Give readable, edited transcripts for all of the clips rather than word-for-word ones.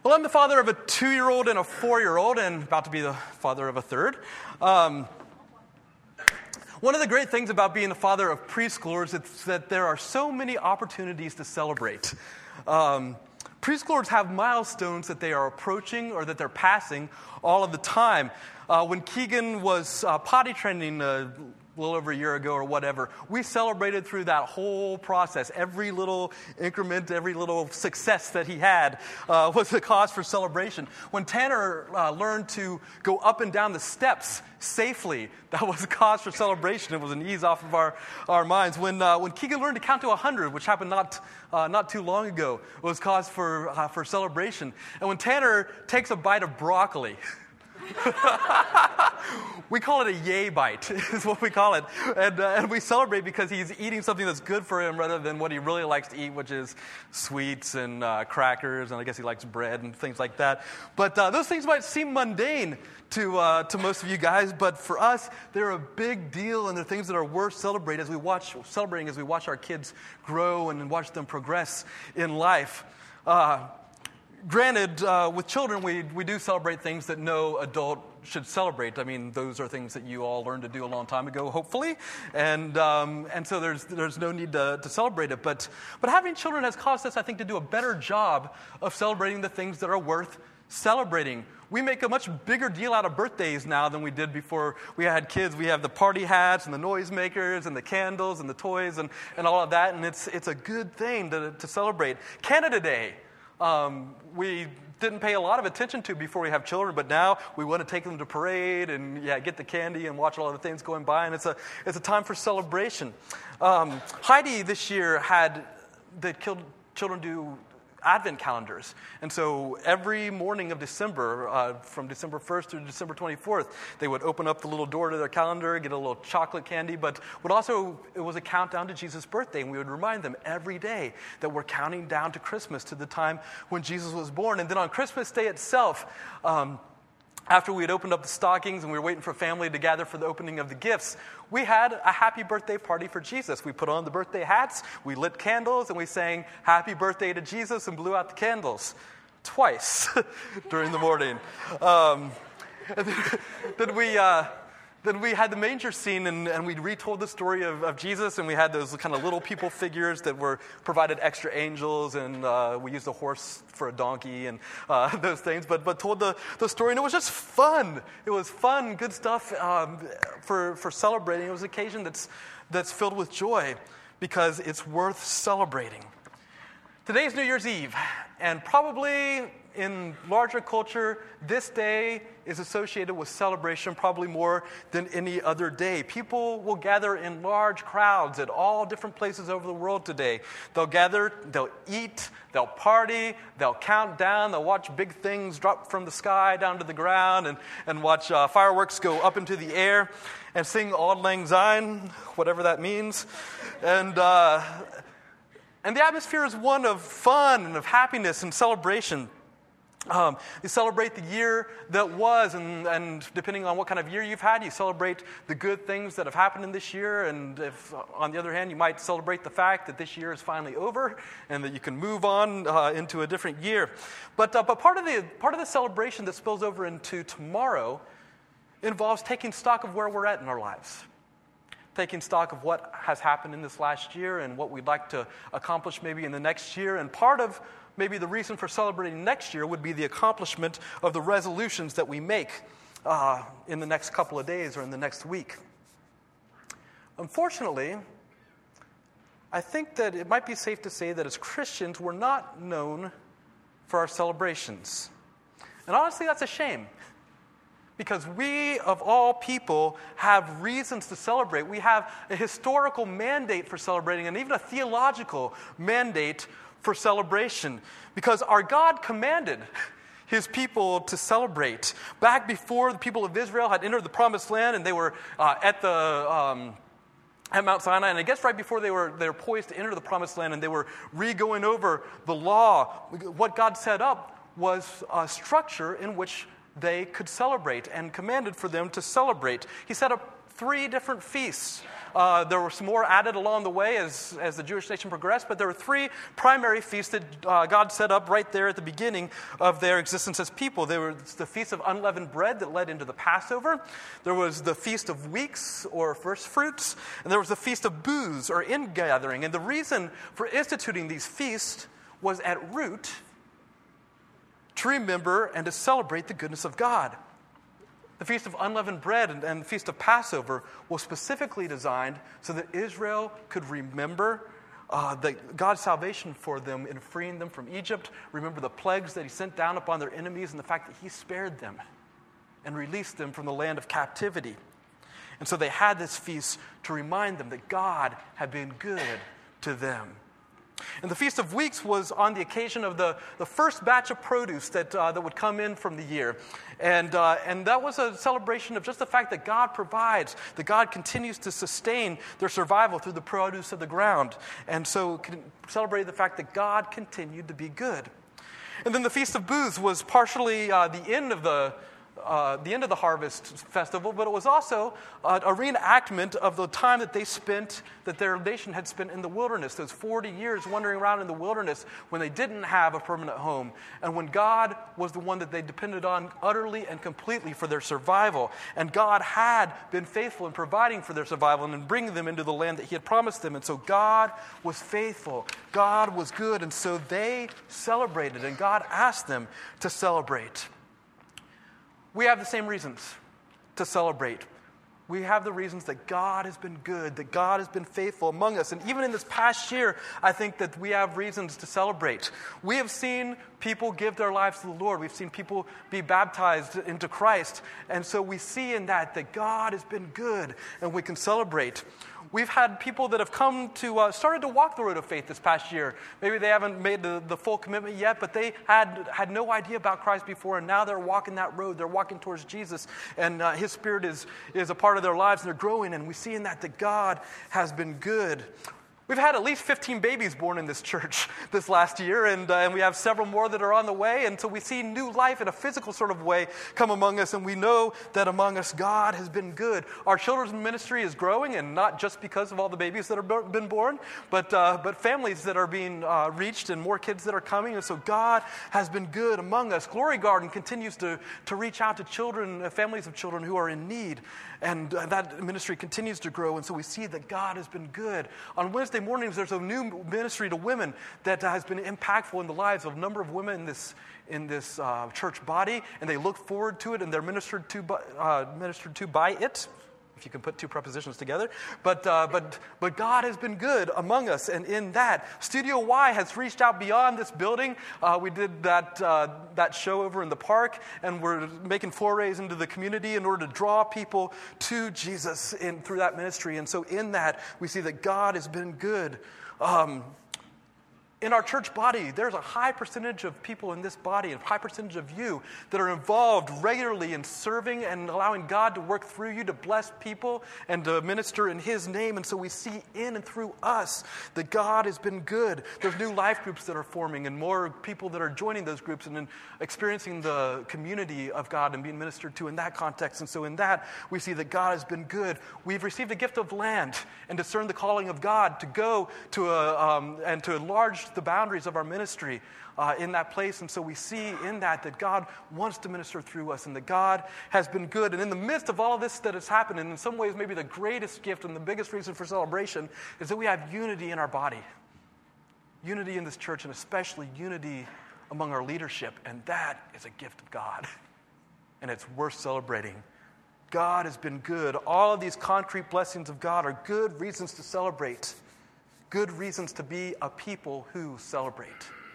Well, I'm the father of a 2-year-old and a 4-year-old, and about to be the father of a third. One of the great things about being the father of preschoolers is that there are so many opportunities to celebrate. Preschoolers have milestones that they are approaching or that they're passing all of the time. When Keegan was potty training a little over a year ago or whatever, we celebrated through that whole process. Every little increment, every little success that he had was a cause for celebration. When Tanner learned to go up and down the steps safely, that was a cause for celebration. It was an ease off of our minds. When Keegan learned to count to 100, which happened not too long ago, it was cause for celebration. And when Tanner takes a bite of broccoli, we call it a yay bite, is what we call it. And we celebrate because he's eating something that's good for him rather than what he really likes to eat, which is sweets and crackers, and I guess he likes bread and things like that. But those things might seem mundane to most of you guys, but for us, they're a big deal, and they're things that are worth celebrating as we watch our kids grow and watch them progress in life. Granted, with children, we do celebrate things that no adult should celebrate. I mean, those are things that you all learned to do a long time ago, hopefully, and so there's no need to celebrate it. But having children has caused us, I think, to do a better job of celebrating the things that are worth celebrating. We make a much bigger deal out of birthdays now than we did before we had kids. We have the party hats and the noisemakers and the candles and the toys and all of that, and it's a good thing to celebrate. Canada Day. We didn't pay a lot of attention to before we have children, but now we want to take them to parade and get the candy and watch all the things going by, and it's a time for celebration. Heidi this year had the children do Advent calendars. And so every morning of December, from December 1st through December 24th, they would open up the little door to their calendar, get a little chocolate candy, but it was a countdown to Jesus' birthday, and we would remind them every day that we're counting down to Christmas, to the time when Jesus was born. And then on Christmas Day itself, after we had opened up the stockings and we were waiting for family to gather for the opening of the gifts, we had a happy birthday party for Jesus. We put on the birthday hats, we lit candles, and we sang happy birthday to Jesus and blew out the candles twice during the morning. Then we had the manger scene, and we retold the story of Jesus, and we had those kind of little people figures that were provided extra angels, and we used a horse for a donkey and those things, but told the story, and it was just fun. It was fun, good stuff for celebrating. It was an occasion that's filled with joy because it's worth celebrating. Today's New Year's Eve, and probably in larger culture, this day is associated with celebration probably more than any other day. People will gather in large crowds at all different places over the world today. They'll gather, they'll eat, they'll party, they'll count down, they'll watch big things drop from the sky down to the ground and watch fireworks go up into the air and sing Auld Lang Syne, whatever that means. And the atmosphere is one of fun and of happiness and celebration. You celebrate the year that was, and depending on what kind of year you've had, you celebrate the good things that have happened in this year, and if, on the other hand, you might celebrate the fact that this year is finally over and that you can move on into a different year. But part of the celebration that spills over into tomorrow involves taking stock of where we're at in our lives. Taking stock of what has happened in this last year and what we'd like to accomplish maybe in the next year. And part of maybe the reason for celebrating next year would be the accomplishment of the resolutions that we make in the next couple of days or in the next week. Unfortunately, I think that it might be safe to say that as Christians, we're not known for our celebrations. And honestly, that's a shame. Because we, of all people, have reasons to celebrate. We have a historical mandate for celebrating and even a theological mandate for celebration. Because our God commanded His people to celebrate. Back before the people of Israel had entered the Promised Land and they were at Mount Sinai, and I guess right before they were poised to enter the Promised Land and they were re-going over the law, what God set up was a structure in which they could celebrate and commanded for them to celebrate. He set up 3 different feasts There were some more added along the way as the Jewish nation progressed, but there were three primary feasts that God set up right there at the beginning of their existence as people. There was the Feast of Unleavened Bread that led into the Passover. There was the Feast of Weeks, or First Fruits. And there was the Feast of Booths, or Ingathering. And the reason for instituting these feasts was at root to remember and to celebrate the goodness of God. The Feast of Unleavened Bread and the Feast of Passover was specifically designed so that Israel could remember God's salvation for them in freeing them from Egypt, remember the plagues that he sent down upon their enemies, and the fact that he spared them and released them from the land of captivity. And so they had this feast to remind them that God had been good to them. And the Feast of Weeks was on the occasion of the first batch of produce that would come in from the year. And that was a celebration of just the fact that God provides, that God continues to sustain their survival through the produce of the ground. And so celebrated the fact that God continued to be good. And then the Feast of Booths was partially the end of the harvest festival, but it was also a reenactment of the time that their nation had spent in the wilderness, those 40 years wandering around in the wilderness when they didn't have a permanent home, and when God was the one that they depended on utterly and completely for their survival. And God had been faithful in providing for their survival and in bringing them into the land that he had promised them. And so God was faithful. God was good. And so they celebrated, and God asked them to celebrate. We have the same reasons to celebrate. We have the reasons that God has been good, that God has been faithful among us. And even in this past year, I think that we have reasons to celebrate. We have seen people give their lives to the Lord. We've seen people be baptized into Christ. And so we see in that God has been good, and we can celebrate. We've had people that have come to, started to walk the road of faith this past year. Maybe they haven't made the full commitment yet, but they had no idea about Christ before, and now they're walking that road. They're walking towards Jesus, and his Spirit is a part of their lives, and they're growing, and we see in that God has been good. We've had at least 15 babies born in this church this last year, and we have several more that are on the way. And so we see new life in a physical sort of way come among us, and we know that among us God has been good. Our children's ministry is growing, and not just because of all the babies that have been born, but families that are being reached and more kids that are coming. And so God has been good among us. Glory Garden continues to reach out to children, families of children who are in need. And that ministry continues to grow, and so we see that God has been good. On Wednesday mornings, there's a new ministry to women that has been impactful in the lives of a number of women in this church body, and they look forward to it, and they're ministered to by it, if you can put two prepositions together. But God has been good among us, and in that, Studio Y has reached out beyond this building. We did that show over in the park, and we're making forays into the community in order to draw people to Jesus through that ministry. And so in that, we see that God has been good. In our church body, there's a high percentage of people in this body, a high percentage of you that are involved regularly in serving and allowing God to work through you to bless people and to minister in his name. And so we see in and through us that God has been good. There's new life groups that are forming and more people that are joining those groups and then experiencing the community of God and being ministered to in that context. And so in that, we see that God has been good. We've received a gift of land and discerned the calling of God to go to and to enlarge the boundaries of our ministry in that place. And so we see in that God wants to minister through us and that God has been good. And in the midst of all of this that has happened, and in some ways maybe the greatest gift and the biggest reason for celebration is that we have unity in our body. Unity in this church, and especially unity among our leadership. And that is a gift of God. And it's worth celebrating. God has been good. All of these concrete blessings of God are good reasons to celebrate. Good reasons to be a people who celebrate.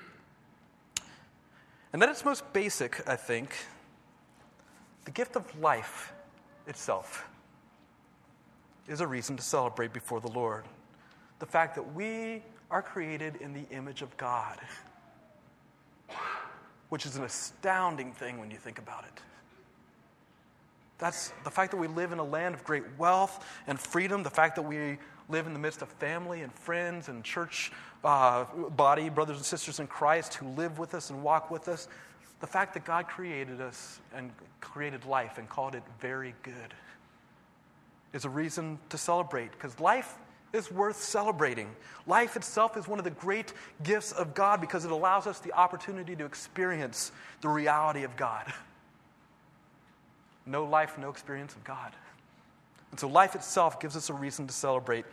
And at its most basic, I think, the gift of life itself is a reason to celebrate before the Lord. The fact that we are created in the image of God, which is an astounding thing when you think about it. That's the fact that we live in a land of great wealth and freedom, the fact that we live in the midst of family and friends and church body, brothers and sisters in Christ who live with us and walk with us. The fact that God created us and created life and called it very good. is a reason to celebrate, because life is worth celebrating. Life itself is one of the great gifts of God because it allows us the opportunity to experience the reality of God. No life, no experience of God. And so life itself gives us a reason to celebrate.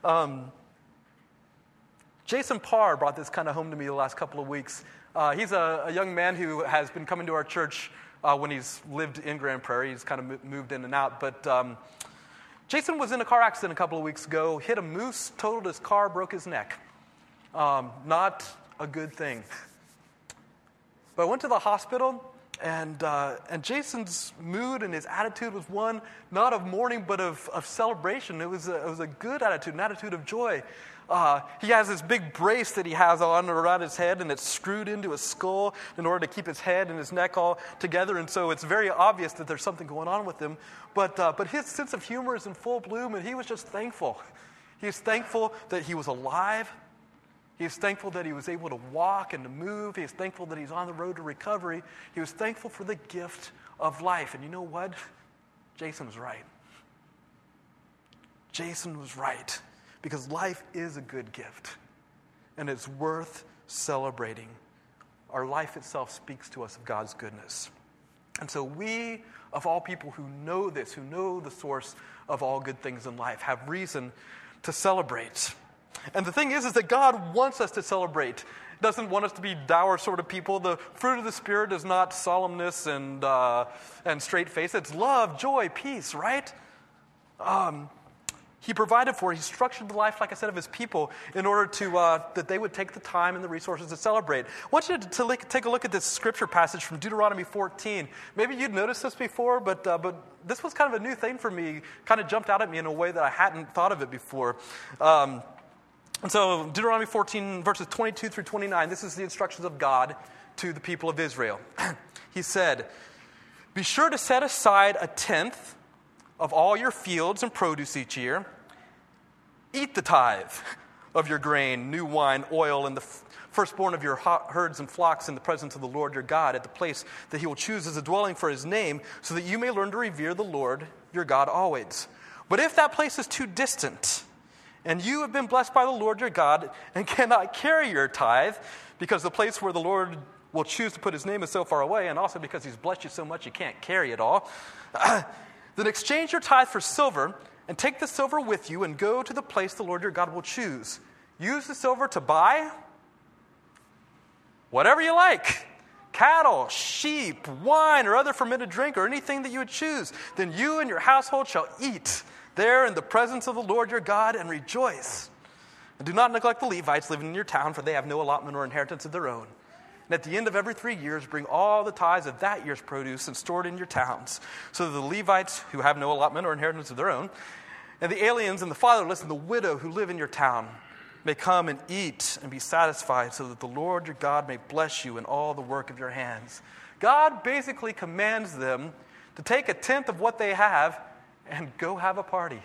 Jason Parr brought this kind of home to me the last couple of weeks. He's a young man who has been coming to our church when he's lived in Grand Prairie. He's kind of moved in and out. But Jason was in a car accident a couple of weeks ago, hit a moose, totaled his car, broke his neck. Not a good thing. But I went to the hospital, and Jason's mood and his attitude was one not of mourning but of celebration. It was a good attitude, an attitude of joy. He has this big brace that he has on around his head, and it's screwed into his skull in order to keep his head and his neck all together. And so it's very obvious that there's something going on with him. But his sense of humor is in full bloom, and he was just thankful. He was thankful that he was alive. He was thankful that he was able to walk and to move. He was thankful that he's on the road to recovery. He was thankful for the gift of life. And you know what? Jason was right. Jason was right. Because life is a good gift, and it's worth celebrating. Our life itself speaks to us of God's goodness. And so we, of all people who know this, who know the source of all good things in life, have reason to celebrate. And the thing is that God wants us to celebrate. He doesn't want us to be dour sort of people. The fruit of the Spirit is not solemnness and straight face. It's love, joy, peace, right? He provided for, he structured the life, like I said, of his people in order to that they would take the time and the resources to celebrate. I want you to take a look at this scripture passage from Deuteronomy 14. Maybe you'd noticed this before, but this was kind of a new thing for me. Kind of jumped out at me in a way that I hadn't thought of it before. And so Deuteronomy 14, verses 22 through 29, this is the instructions of God to the people of Israel. He said, "Be sure to set aside a tenth of all your fields and produce each year. Eat the tithe of your grain, new wine, oil, and the firstborn of your herds and flocks in the presence of the Lord your God at the place that he will choose as a dwelling for his name, so that you may learn to revere the Lord your God always. But if that place is too distant, and you have been blessed by the Lord your God and cannot carry your tithe, because the place where the Lord will choose to put his name is so far away, and also because he's blessed you so much you can't carry it all, then exchange your tithe for silver, and take the silver with you and go to the place the Lord your God will choose. Use the silver to buy whatever you like, cattle, sheep, wine, or other fermented drink, or anything that you would choose. Then you and your household shall eat there in the presence of the Lord your God and rejoice. And do not neglect the Levites living in your town, for they have no allotment or inheritance of their own. And at the end of every 3 years, bring all the tithes of that year's produce and store it in your towns, so that the Levites who have no allotment or inheritance of their own, and the aliens and the fatherless and the widow who live in your town may come and eat and be satisfied, so that the Lord your God may bless you in all the work of your hands." God basically commands them to take a tenth of what they have and go have a party.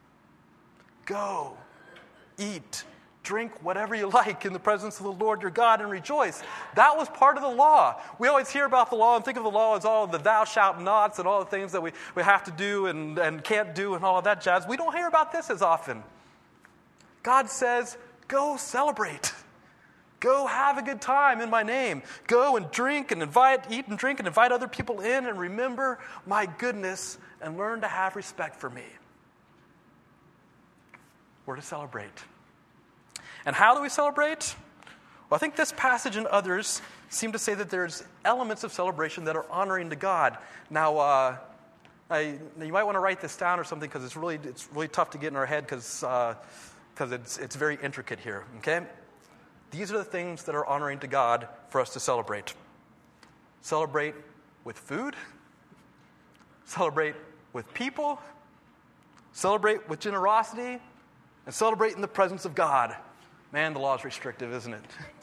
Go, eat, drink whatever you like in the presence of the Lord your God and rejoice. That was part of the law. We always hear about the law and think of the law as all the thou shalt nots and all the things that we have to do and can't do and all of that jazz. We don't hear about this as often. God says, go celebrate. Go have a good time in my name. Go and drink and eat and drink and invite other people in, and remember my goodness and learn to have respect for me. We're to celebrate. And how do we celebrate? Well, I think this passage and others seem to say that there's elements of celebration that are honoring to God. Now, you might want to write this down or something, because it's really tough to get in our head because it's very intricate here. Okay, these are the things that are honoring to God for us to celebrate. Celebrate with food. Celebrate with people. Celebrate with generosity, and celebrate in the presence of God. Man, the law is restrictive, isn't it?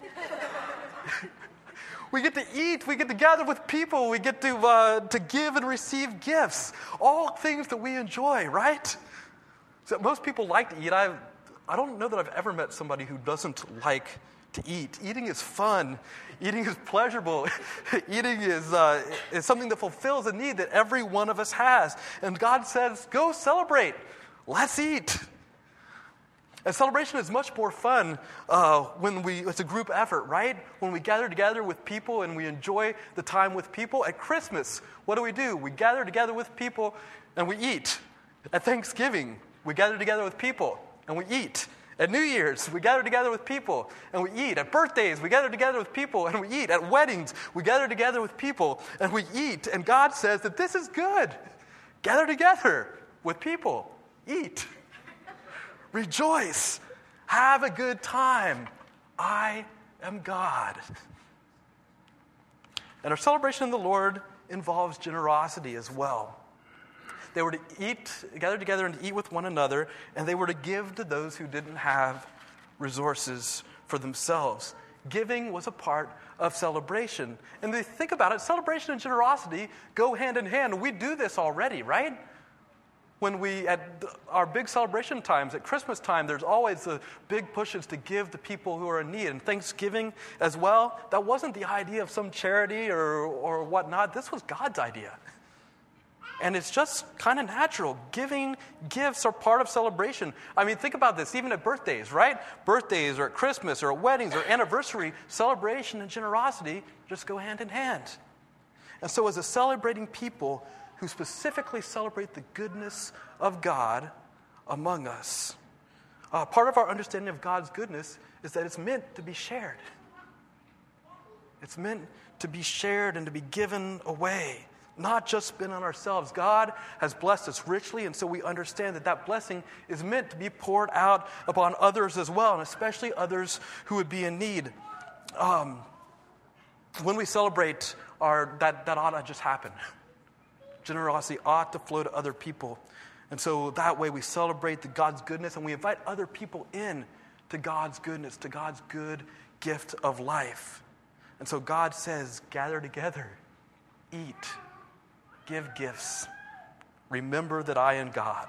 We get to eat. We get to gather with people. We get to give and receive gifts. All things that we enjoy, right? So most people like to eat. I don't know that I've ever met somebody who doesn't like to eat. Eating is fun. Eating is pleasurable. Eating is something that fulfills a need that every one of us has. And God says, go celebrate Let's eat. And celebration is much more fun it's a group effort, right? When we gather together with people and we enjoy the time with people. At Christmas, what do? We gather together with people and we eat. At Thanksgiving, we gather together with people and we eat. At New Year's, we gather together with people and we eat. At birthdays, we gather together with people and we eat. At weddings, we gather together with people and we eat. And God says that this is good. Gather together with people. Eat. Rejoice. Have a good time. I am God. And our celebration of the Lord involves generosity as well. They were to gather together and to eat with one another, and they were to give to those who didn't have resources for themselves. Giving was a part of celebration. And if you think about it, celebration and generosity go hand in hand. We do this already, right? When at our big celebration times, at Christmas time, there's always the big pushes to give to people who are in need. And Thanksgiving as well, that wasn't the idea of some charity or whatnot. This was God's idea. And it's just kind of natural. Giving gifts are part of celebration. I mean, think about this, even at birthdays, right? Birthdays or at Christmas or at weddings or anniversary, celebration and generosity just go hand in hand. And so as a celebrating people who specifically celebrate the goodness of God among us, part of our understanding of God's goodness is that it's meant to be shared. It's meant to be shared and to be given away. Not just spent on ourselves. God has blessed us richly, and so we understand that blessing is meant to be poured out upon others as well, and especially others who would be in need. When we celebrate, that ought to just happen. Generosity ought to flow to other people. And so that way we celebrate God's goodness, and we invite other people in to God's goodness, to God's good gift of life. And so God says, gather together, eat, give gifts. Remember that I am God.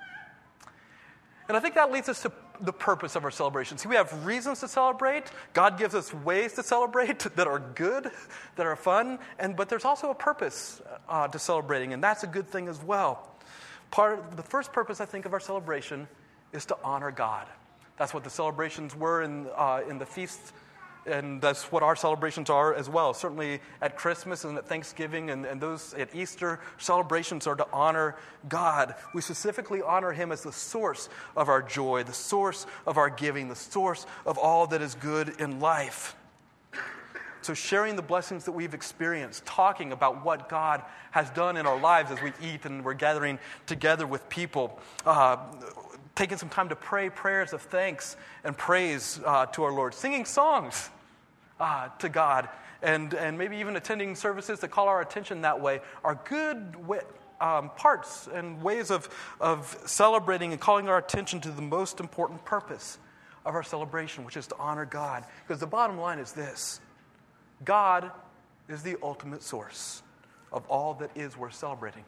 And I think that leads us to the purpose of our celebration. See, we have reasons to celebrate. God gives us ways to celebrate that are good, that are fun, but there's also a purpose to celebrating, and that's a good thing as well. The first purpose, I think, of our celebration is to honor God. That's what the celebrations were in the feast. And that's what our celebrations are as well. Certainly at Christmas and at Thanksgiving and those at Easter, celebrations are to honor God. We specifically honor Him as the source of our joy, the source of our giving, the source of all that is good in life. So sharing the blessings that we've experienced, talking about what God has done in our lives as we eat and we're gathering together with people, taking some time to pray prayers of thanks and praise to our Lord, singing songs to God, and maybe even attending services that call our attention that way are good parts and ways of celebrating and calling our attention to the most important purpose of our celebration, which is to honor God. Because the bottom line is this: God is the ultimate source of all that is worth celebrating.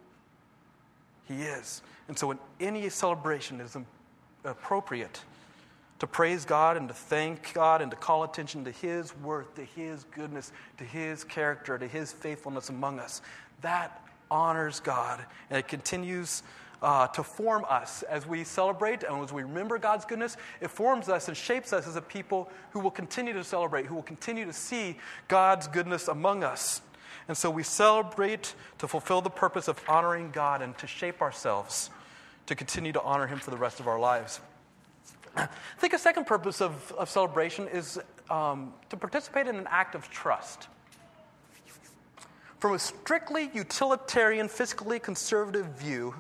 He is. And so in any celebration, it is appropriate to praise God and to thank God and to call attention to His worth, to His goodness, to His character, to His faithfulness among us. That honors God, and it continues to form us as we celebrate and as we remember God's goodness. It forms us and shapes us as a people who will continue to celebrate, who will continue to see God's goodness among us. And so we celebrate to fulfill the purpose of honoring God and to shape ourselves to continue to honor Him for the rest of our lives. I think a second purpose of celebration is to participate in an act of trust. From a strictly utilitarian, fiscally conservative view,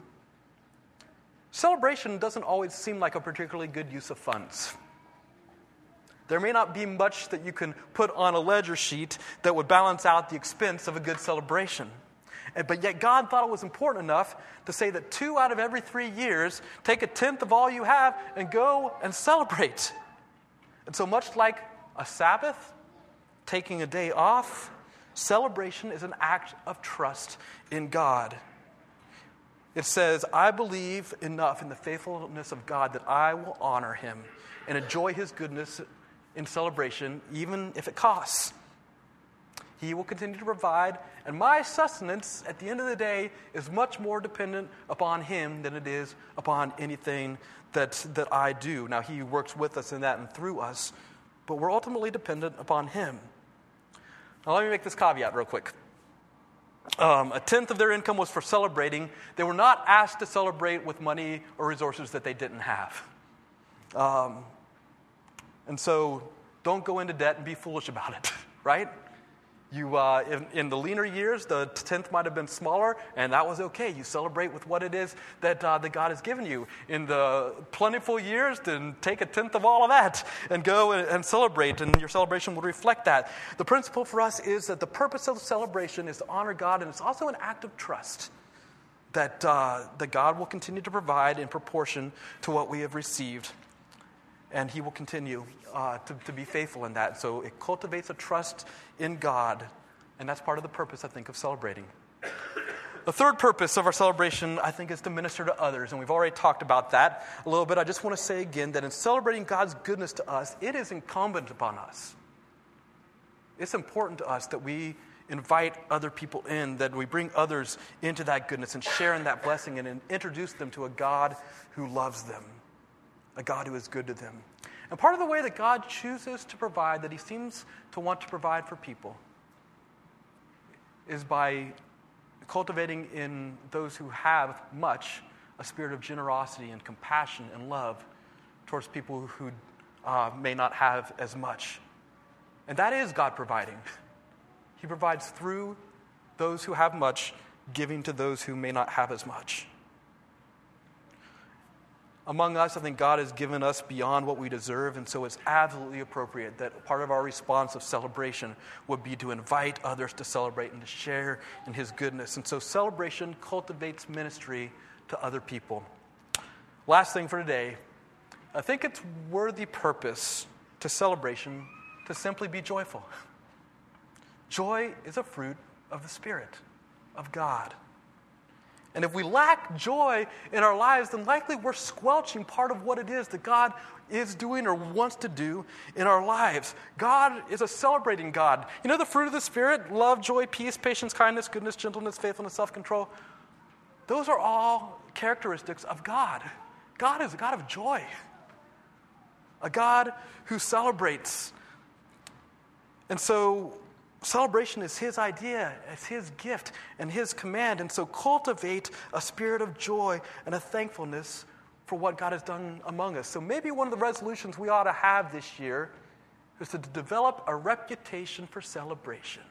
celebration doesn't always seem like a particularly good use of funds. There may not be much that you can put on a ledger sheet that would balance out the expense of a good celebration. But yet God thought it was important enough to say that 2 out of every 3 years, take 1/10 of all you have and go and celebrate. And so much like a Sabbath, taking a day off, celebration is an act of trust in God. It says, I believe enough in the faithfulness of God that I will honor Him and enjoy His goodness in celebration, even if it costs. He will continue to provide, and my sustenance at the end of the day is much more dependent upon him than it is upon anything that I do. Now, he works with us in that and through us, but we're ultimately dependent upon him. Now, let me make this caveat real quick. A tenth of their income was for celebrating. They were not asked to celebrate with money or resources that they didn't have. And so don't go into debt and be foolish about it, right? You, in the leaner years, the tenth might have been smaller, and that was okay. You celebrate with what it is that God has given you. In the plentiful years, then take a tenth of all of that and go and celebrate, and your celebration will reflect that. The principle for us is that the purpose of the celebration is to honor God, and it's also an act of trust that God will continue to provide in proportion to what we have received. And he will continue to be faithful in that. So it cultivates a trust in God. And that's part of the purpose, I think, of celebrating. The third purpose of our celebration, I think, is to minister to others. And we've already talked about that a little bit. I just want to say again that in celebrating God's goodness to us, it is incumbent upon us. It's important to us that we invite other people in, that we bring others into that goodness and share in that blessing and introduce them to a God who loves them. A God who is good to them. And part of the way that God chooses to provide, that he seems to want to provide for people, is by cultivating in those who have much a spirit of generosity and compassion and love towards people who may not have as much. And that is God providing. He provides through those who have much, giving to those who may not have as much. Among us, I think God has given us beyond what we deserve, and so it's absolutely appropriate that part of our response of celebration would be to invite others to celebrate and to share in his goodness. And so celebration cultivates ministry to other people. Last thing for today, I think it's worthy purpose to celebration to simply be joyful. Joy is a fruit of the Spirit of God. And if we lack joy in our lives, then likely we're squelching part of what it is that God is doing or wants to do in our lives. God is a celebrating God. You know the fruit of the Spirit? Love, joy, peace, patience, kindness, goodness, gentleness, faithfulness, self-control. Those are all characteristics of God. God is a God of joy. A God who celebrates. And so celebration is his idea, it's his gift and his command. And so cultivate a spirit of joy and a thankfulness for what God has done among us. So maybe one of the resolutions we ought to have this year is to develop a reputation for celebration.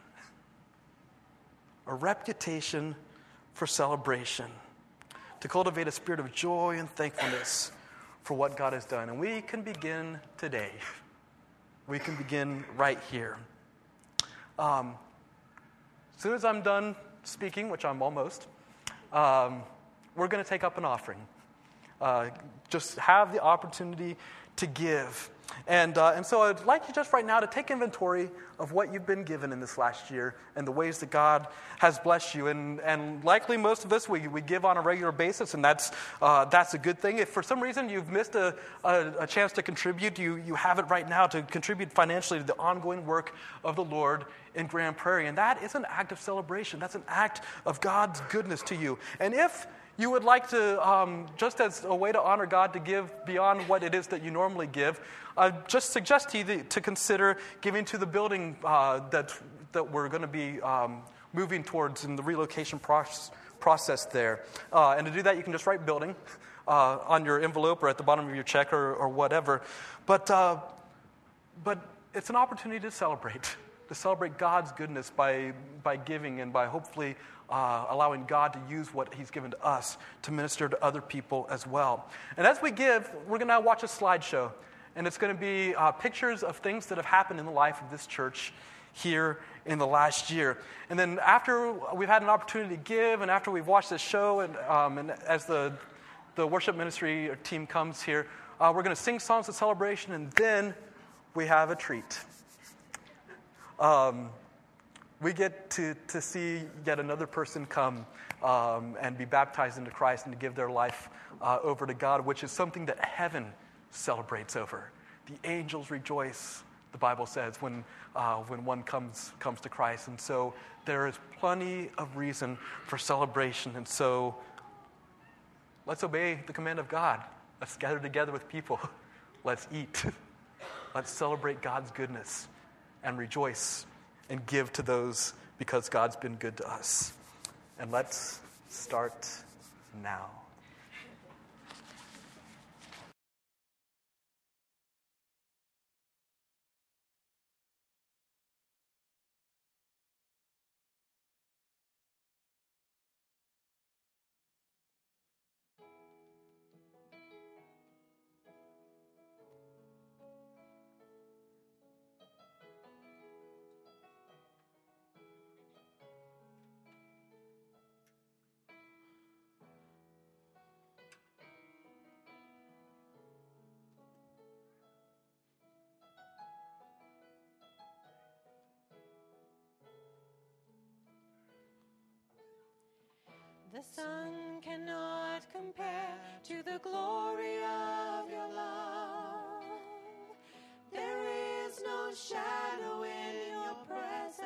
A reputation for celebration. To cultivate a spirit of joy and thankfulness for what God has done. And we can begin today. We can begin right here. As soon as I'm done speaking, which I'm almost, we're going to take up an offering. Just have the opportunity to give. And so I'd like you just right now to take inventory of what you've been given in this last year and the ways that God has blessed you. And likely most of us, we give on a regular basis, and that's a good thing. If for some reason you've missed a chance to contribute, you have it right now to contribute financially to the ongoing work of the Lord in Grand Prairie. And that is an act of celebration. That's an act of God's goodness to you. And if you would like to, just as a way to honor God, to give beyond what it is that you normally give, I just suggest to you to consider giving to the building that we're going to be moving towards in the relocation process there. And to do that, you can just write building on your envelope or at the bottom of your check or whatever. But it's an opportunity to celebrate God's goodness by giving and by hopefully allowing God to use what he's given to us to minister to other people as well. And as we give, we're going to now watch a slideshow. And it's going to be pictures of things that have happened in the life of this church here in the last year. And then after we've had an opportunity to give and after we've watched this show and as the worship ministry team comes here, we're going to sing songs of celebration and then we have a treat. We get to see yet another person come and be baptized into Christ and to give their life over to God, which is something that heaven celebrates over. The angels rejoice. the Bible says, when one comes to Christ. And so there is plenty of reason for celebration. And so let's obey the command of God. Let's gather together with people. Let's eat. Let's celebrate God's goodness and rejoice and give to those because God's been good to us. And let's start now. The sun cannot compare to the glory of your love. There is no shadow in your presence.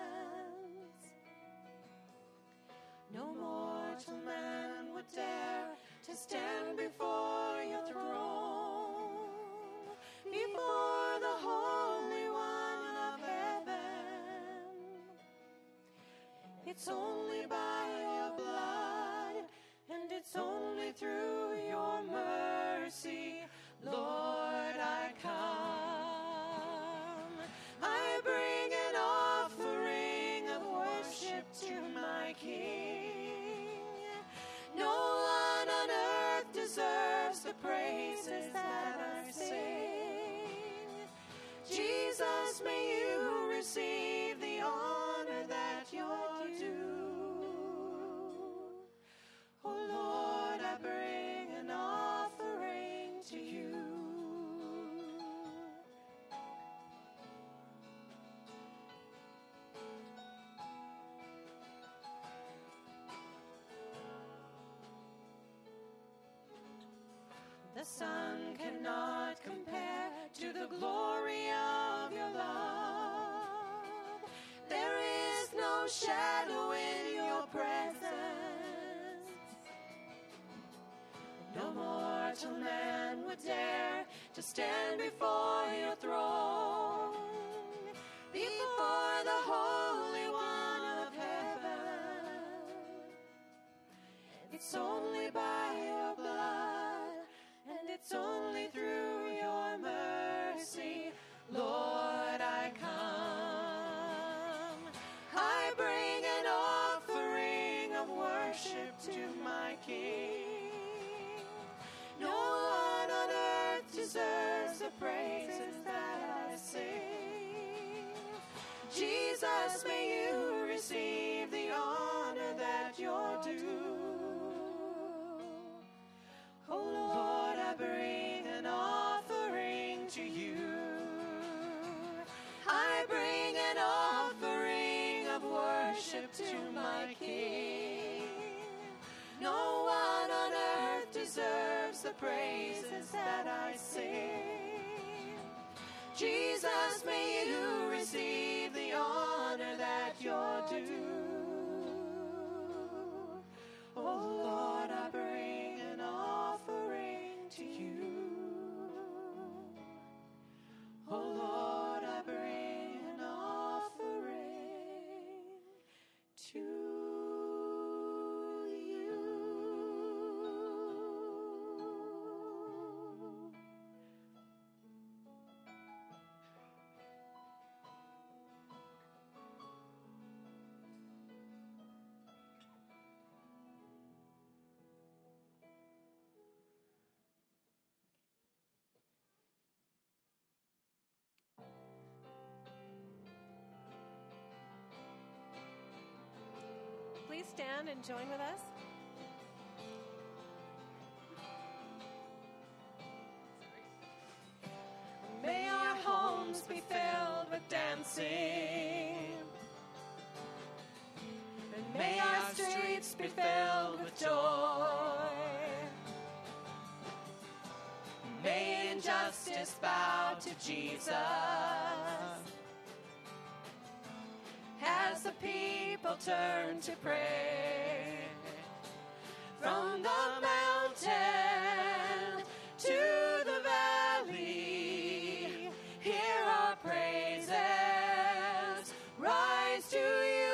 No mortal man would dare to stand before your throne, before the Holy One of heaven. It's only by your blood, and it's only through your mercy, Lord, I come. I bring an offering of worship to my King. No one on earth deserves the praises that I sing. Jesus, may you receive the honor that you're due. Oh Lord, I bring an offering to you. The sun cannot compare to the glory of your love. There is no shadow in your presence. No mortal man would dare to stand before your throne, before the Holy One of heaven. It's only by your blood, and it's only through your mercy, Lord, I come. I bring an offering of worship to my King. No one on earth deserves the praises that I sing. Jesus, may you receive the honor that you're due. Oh Lord, I bring an offering to you. I bring an offering of worship to my King. No one on earth deserves the praises that I sing. Jesus, may you receive the honor that you're due. Oh Lord, I bring an offering to you. Oh Lord, I bring an offering to you. Please stand and join with us. May our homes be filled with dancing, and may our streets be filled with joy. May injustice bow to Jesus, the people turn to pray. From the mountain to the valley, hear our praises rise to you.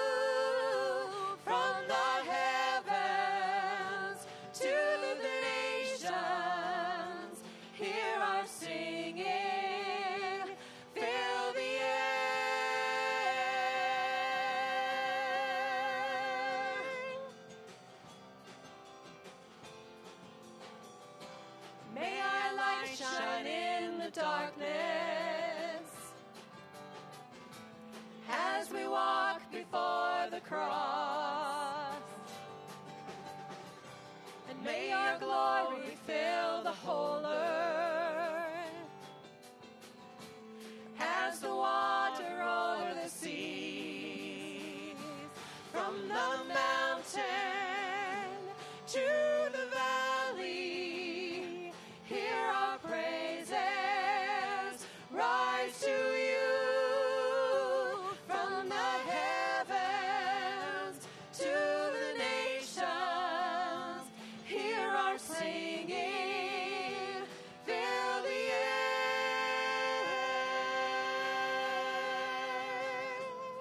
From the heavens to the nations, hear our singing, fill the air. May our light shine in the darkness as we walk before the cross. And may your glory fill the whole earth as the water over the seas. From the mountain to the valley, hear our praises rise to you. From the heavens to the nations, hear our singing, fill the air.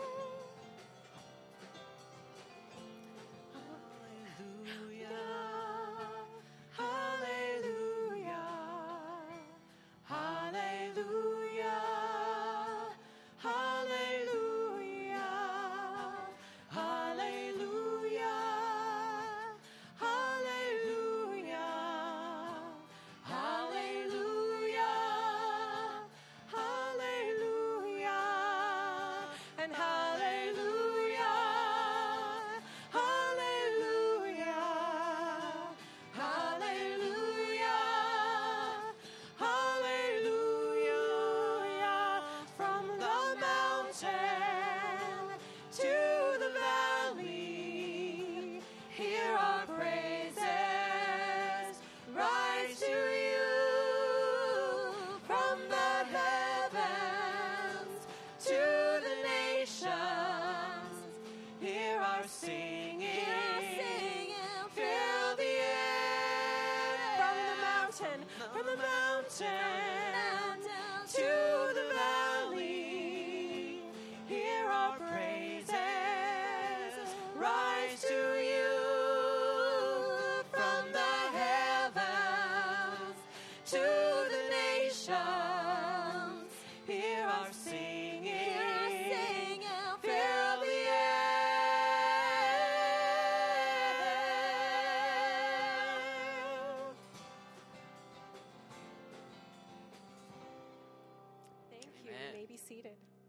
Hallelujah, hallelujah, hallelujah, hallelujah, hallelujah, hallelujah, hallelujah, and hallelujah, hallelujah, hallelujah, hallelujah. From the mountain to the valley, hear our praises rise to you. From the heavens to the nations, hear our singing, fill the air. From the mountain to the valley, hear our praises rise to you. From the heavens to the nations, hear our singing, fill the air. Thank you. Amen. You may be seated.